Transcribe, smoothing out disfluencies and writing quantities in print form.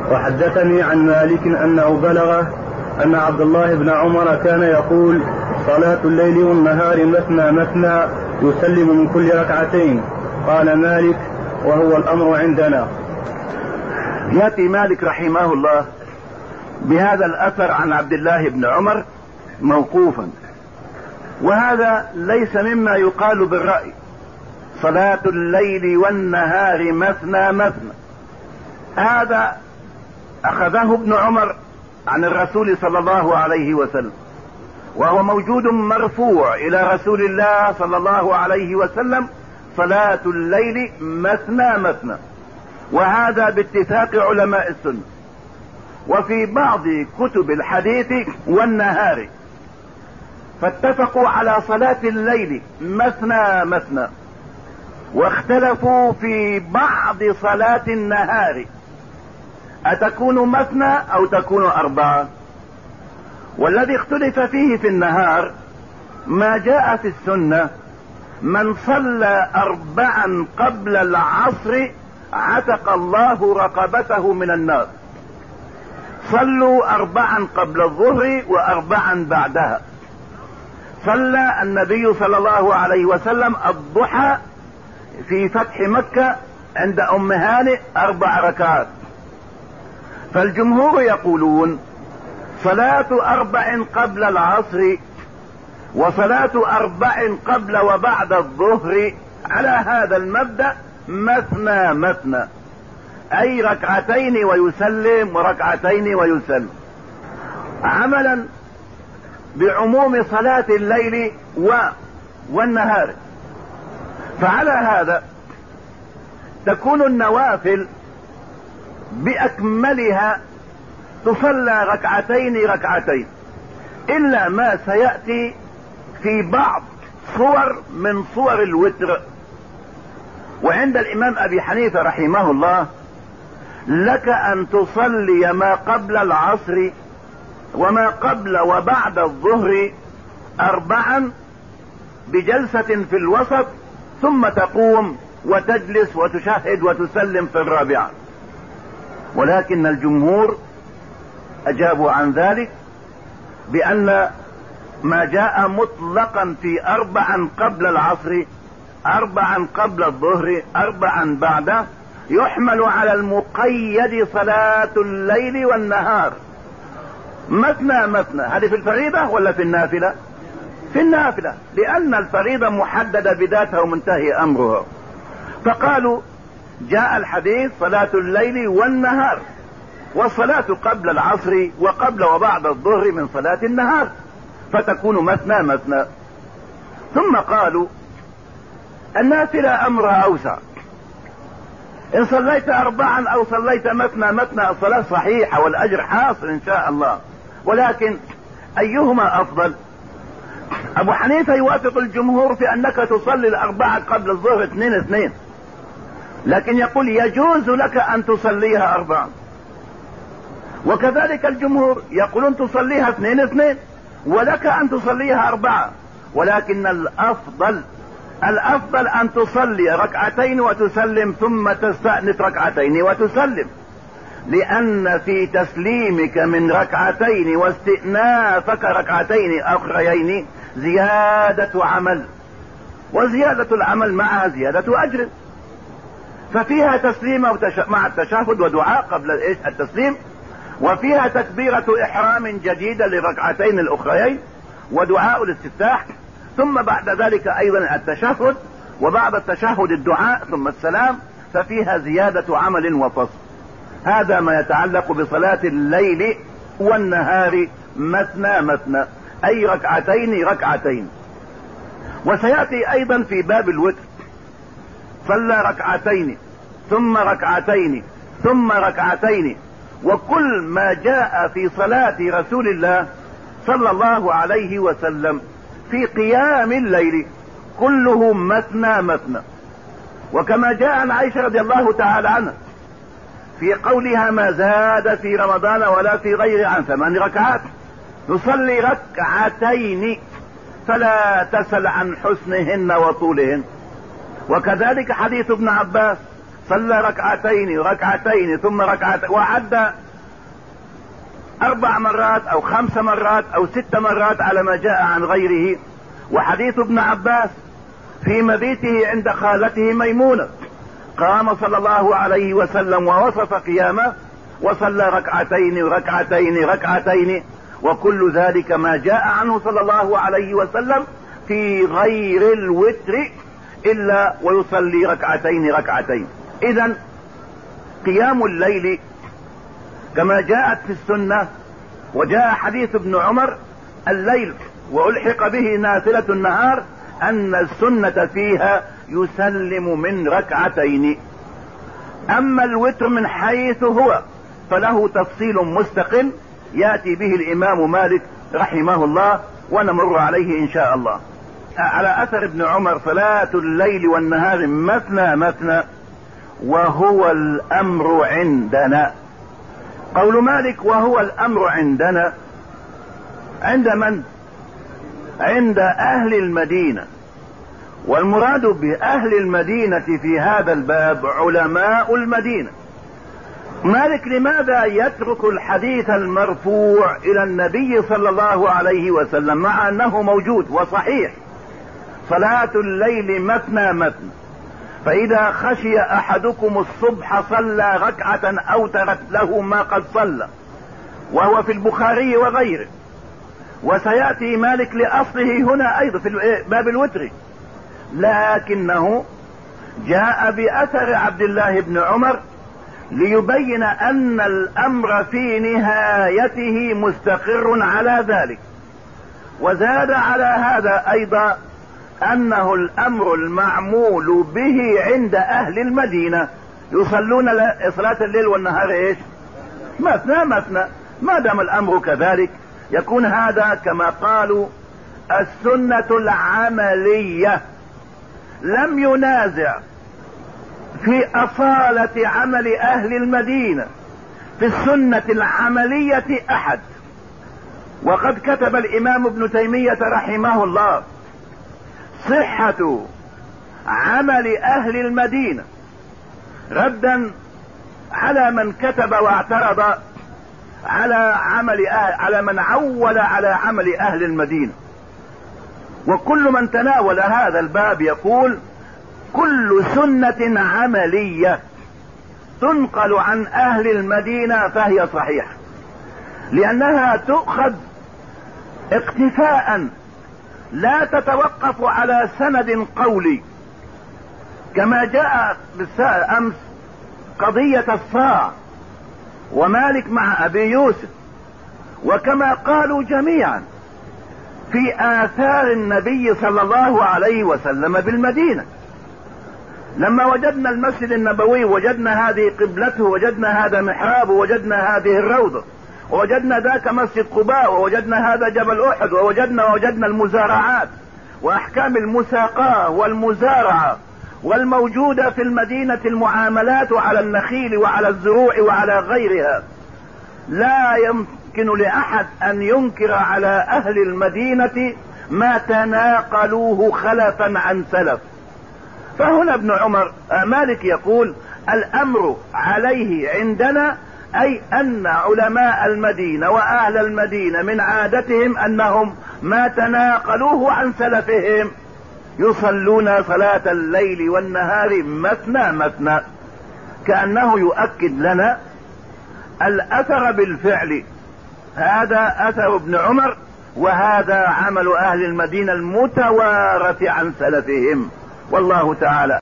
وحدثني عن مالك أنه بلغه أن عبد الله بن عمر كان يقول: صلاة الليل والنهار مثنى مثنى يسلم من كل ركعتين. قال مالك: وهو الأمر عندنا. يأتي مالك رحمه الله بهذا الأثر عن عبد الله بن عمر موقوفا، وهذا ليس مما يقال بالرأي. صلاة الليل والنهار مثنى مثنى، هذا أخذه ابن عمر عن الرسول صلى الله عليه وسلم، وهو موجود مرفوع إلى رسول الله صلى الله عليه وسلم: صلاة الليل مثنى مثنى. وهذا باتفاق علماء السنة. وفي بعض كتب الحديث والنهار فاتفقوا على صلاة الليل مثنى مثنى، واختلفوا في بعض صلاة النهار أتكون مثنى أو تكون أربعة. والذي اختلف فيه في النهار ما جاء في السنة: من صلى 4 قبل العصر عتق الله رقبته من النار. صلوا 4 قبل الظهر و4 بعدها. صلى النبي صلى الله عليه وسلم الضحى في فتح مكة عند أم هانئ 4 ركعات. فالجمهور يقولون: صلاة 4 قبل العصر وصلاة 4 قبل وبعد الظهر على هذا المبدأ مثنى مثنى، أي 2 ويسلم و2 ويسلم، عملا بعموم صلاة الليل والنهار. فعلى هذا تكون النوافل بأكملها تصلى 2 إلا ما سيأتي في بعض صور من صور الوتر. وعند الإمام أبي حنيفة رحمه الله: لك أن تصلي ما قبل العصر وما قبل وبعد الظهر 4 بجلسة في الوسط، ثم تقوم وتجلس وتشهد وتسلم في 4. ولكن الجمهور أجابوا عن ذلك بأن ما جاء مطلقا في 4 قبل العصر 4 قبل الظهر 4 بعده يحمل على المقيد صلاة الليل والنهار مثنى مثنى. هذه في الفريضة ولا في النافلة؟ في النافلة، لأن الفريضة محددة بذاتها ومنتهي أمرها. فقالوا: جاء الحديث صلاة الليل والنهار، والصلاة قبل العصر وقبل وبعد الظهر من صلاة النهار، فتكون مثنى مثنى. ثم قالوا: النافلة أمرها أوسع. إن صليت 4 أو صليت مثنى مثنى الصلاة صحيحة والأجر حاصل إن شاء الله، ولكن أيهما أفضل؟ أبو حنيفة يوافق الجمهور في أنك تصلي 4 قبل الظهر 2-2، لكن يقول يجوز لك أن تصليها 4. وكذلك الجمهور يقولون تصليها 2-2 ولك أن تصليها 4، ولكن الأفضل أن تصلي 2 وتسلم ثم تستأنف 2 وتسلم، لأن في تسليمك من 2 واستئنافك 2 أخريين زيادة عمل، وزيادة العمل معها زيادة أجر. ففيها تسليم مع التشهد ودعاء قبل التسليم، وفيها تكبيرة إحرام جديدة ل2 الأخريين ودعاء الاستفتاح، ثم بعد ذلك أيضا التشهد، وبعد التشهد الدعاء ثم السلام، ففيها زيادة عمل وفصل. هذا ما يتعلق بصلاة الليل والنهار مثنى مثنى، أي 2. وسيأتي أيضا في باب الوتر: صلى 2 ثم 2 ثم 2. وكل ما جاء في صلاة رسول الله صلى الله عليه وسلم في قيام الليل كله مثنى مثنى. وكما جاء عن عائشة رضي الله تعالى عنها في قولها: ما زاد في رمضان ولا في غيره عن 8 ركعات، نصلي 2 فلا تسل عن حسنهن وطولهن. وكذلك حديث ابن عباس: صلى ركعتين وركعتين ثم ركعتين، وعد 4 مرات او 5 مرات او 6 مرات على ما جاء عن غيره. وحديث ابن عباس في مبيته عند خالته ميمونة قام صلى الله عليه وسلم ووصف قيامه وصلى ركعتين وركعتين ركعتين، وكل ذلك ما جاء عنه صلى الله عليه وسلم في غير الوتر الا ويصلي ركعتين ركعتين. اذا قيام الليل كما جاءت في السنة، وجاء حديث ابن عمر الليل والحق به نافلة النهار، ان السنة فيها يسلم من ركعتين. اما الوتر من حيث هو فله تفصيل مستقل ياتي به الامام مالك رحمه الله ونمر عليه ان شاء الله. على اثر ابن عمر صلاة الليل والنهار مثنى مثنى وهو الامر عندنا. قول مالك وهو الامر عندنا عند من؟ عند اهل المدينة، والمراد باهل المدينة في هذا الباب علماء المدينة. مالك لماذا يترك الحديث المرفوع الى النبي صلى الله عليه وسلم مع انه موجود وصحيح؟ صلاة الليل مثنى مثنى، فاذا خشي احدكم الصبح صلى ركعة اوترت له ما قد صلى، وهو في البخاري وغيره. وسيأتي مالك لأصله هنا أيضا في باب الوتر، لكنه جاء بأثر عبد الله بن عمر ليبين أن الأمر في نهايته مستقر على ذلك. وزاد على هذا أيضا أنه الأمر المعمول به عند أهل المدينة يصلون صلاة الليل والنهار إيش؟ مثنى مثنى. ما دام الأمر كذلك يكون هذا كما قالوا السنة العملية. لم ينازع في أصالة عمل أهل المدينة في السنة العملية أحد. وقد كتب الإمام ابن تيمية رحمه الله صحة عمل أهل المدينة ردا على من كتب واعترض على من عول على عمل أهل المدينة. وكل من تناول هذا الباب يقول كل سنة عملية تنقل عن أهل المدينة فهي صحيحة، لأنها تؤخذ اقتفاء لا تتوقف على سند قولي، كما جاء أمس قضية الصاع ومالك مع أبي يوسف، وكما قالوا جميعا في آثار النبي صلى الله عليه وسلم بالمدينة. لما وجدنا المسجد النبوي وجدنا هذه قبلته، وجدنا هذا محرابه، وجدنا هذه الروضة، ووجدنا ذاك مسجد قباء، ووجدنا هذا جبل أحد، ووجدنا المزارعات وأحكام المساقاة والمزارعة والموجودة في المدينة المعاملات على النخيل وعلى الزروع وعلى غيرها. لا يمكن لأحد أن ينكر على أهل المدينة ما تناقلوه خلفا عن سلف. فهنا ابن عمر مالك يقول الأمر عليه عندنا، أي أن علماء المدينة وأهل المدينة من عادتهم أنهم ما تناقلوه عن سلفهم يصلون صلاة الليل والنهار مثنى مثنى، كأنه يؤكد لنا الأثر بالفعل. هذا أثر ابن عمر، وهذا عمل أهل المدينة المتوارث عن سلفهم، والله تعالى